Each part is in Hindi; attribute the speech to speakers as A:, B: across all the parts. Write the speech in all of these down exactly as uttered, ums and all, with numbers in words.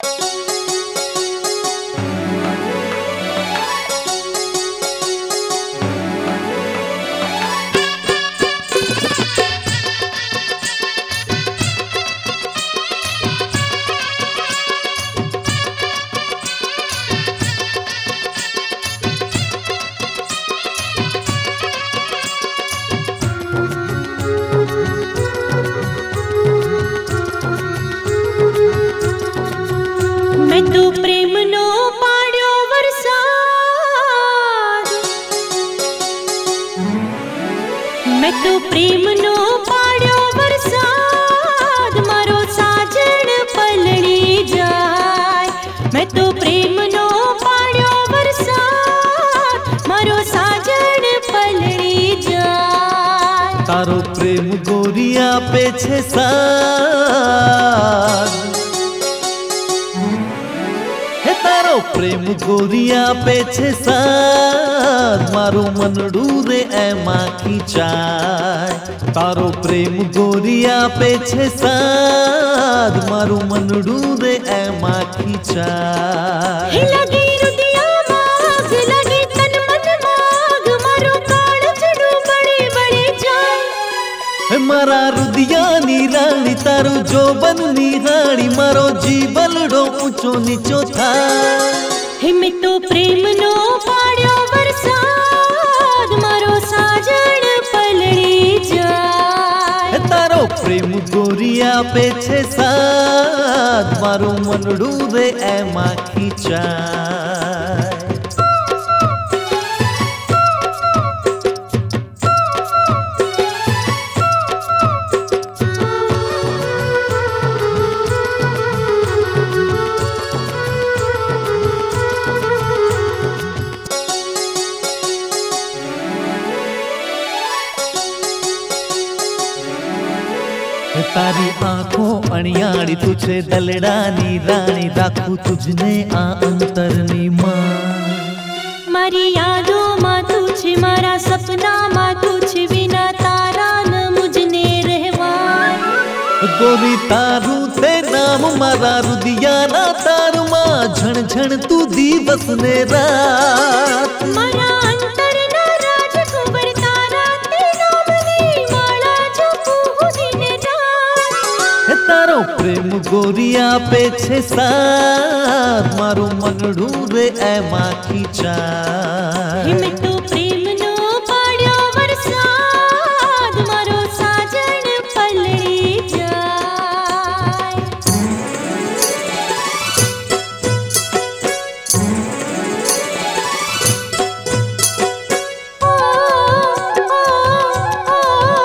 A: मैं तो प्रेम नो पाड्यो वरसाद, मैं तो प्रेम नो पाड्यो वरसाद, मारो साजन पलड़ी जाय। मैं तो प्रेम नो पाड्यो वरसाद, मारो साजन पलड़ी जाय।
B: तारो प्रेम गोरिया पे छे साद, तारो प्रेम गोरिया पे छे साद, मारो मनडू रे एमा खींचाय। तारो प्रेम गोरिया पे छे साद, मारो मनडू रे एमा खींचाय।
A: लगी रुदिया माग, लगी तन मन माग, मारो काळजडू बड़े बड़े जाय।
B: मारा रुदिया नी राणी तारो जोबन निहाड़ी, मारो जीवलडो ऊंचो नीचो था।
A: मैं तो प्रेम नो पाड्यो वरसाद, मारो साजन पलड़ी जाय।
B: तारो प्रेम गोरिया पे छे साद, मारो मनडू रे एमा खींचाय। तारी आंखों अणियाड़ी तुझे दलड़ानी रानी, राखू तुझने आ अंतरनी मां।
A: मारी यादों मां तुझे, मारा सपना मां तुझे, बिना तारा न मुझने रहवाय।
B: गोरी तारू ते नाम मारा रुदिया ना तार मां, झण झण तू दिवस ने रात।
A: मारा अंतर ना राज कुंवर तारा ते नाम नी माला जपू दिन रात।
B: तारो प्रेम गोरिया पे छे साद, मारो मनडू रे एमा खींचाय।
A: मैं तो प्रेम नो पाड्यो वरसाद, मारो साजन पलड़ी जाय। ओ, ओ, ओ,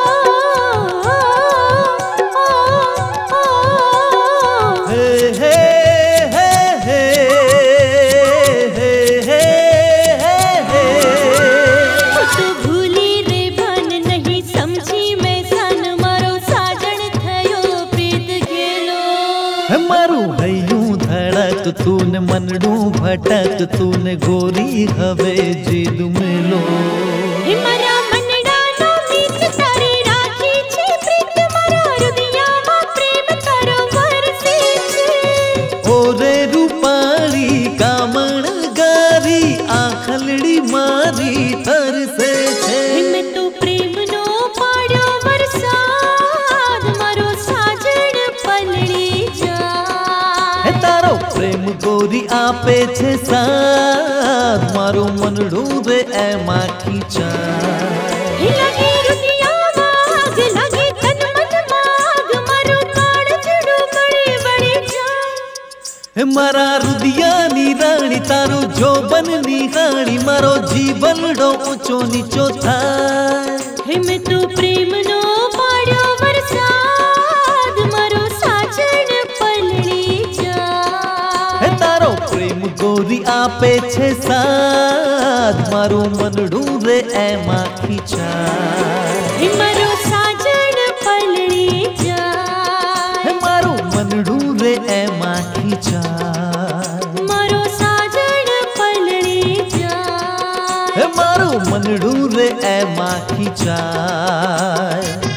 A: ओ, ओ,
B: हे हे हे हे हे हे हे।
A: तो भूली रे भन नहीं समझी मैं सन, मारो साजन थयो प्रीत गेलो।
B: मारू हयूं धड़क तूने मनडू भटक, तूने गोरी हवे जीद मेलो।
A: मारा मनडा नो मीत तारी राखी छे प्रीत, मारा रुदिया मां प्रेम तारो वरसे छे।
B: ओरे रूपाली कामण गारी, आखलड़ी मारी तरसे छे।
A: मैं तो प्रेम नो पाड्यो वरसाद, मारो साजन पलड़ी जाय।
B: तारो प्रेम गोरी आपे छे साद, मारो मनडू रे एमा खींचाय।
A: लगी रुदिया माग, लगी तन मन माग, मारो काळजडू बड़े बड़े जाय।
B: मारा रुदिया नी राणी तारो जोबन निहाड़ी, मारो जीवलडो ऊंचो नीचो थाय।
A: मैं तो प्रेम नो पाड्यो वरसाद, मारो साजन पलड़ी जाय।
B: तारो प्रेम गोरी आपे छे साद, मारो मनडू रे एमा खींचाय।
A: मारो साजन पलड़ी जाय।
B: मारो मनडू रे एमा खींचाय।
A: मारो साजन पलड़ी जाय।
B: मारो मनडू रे एमा खींचाय।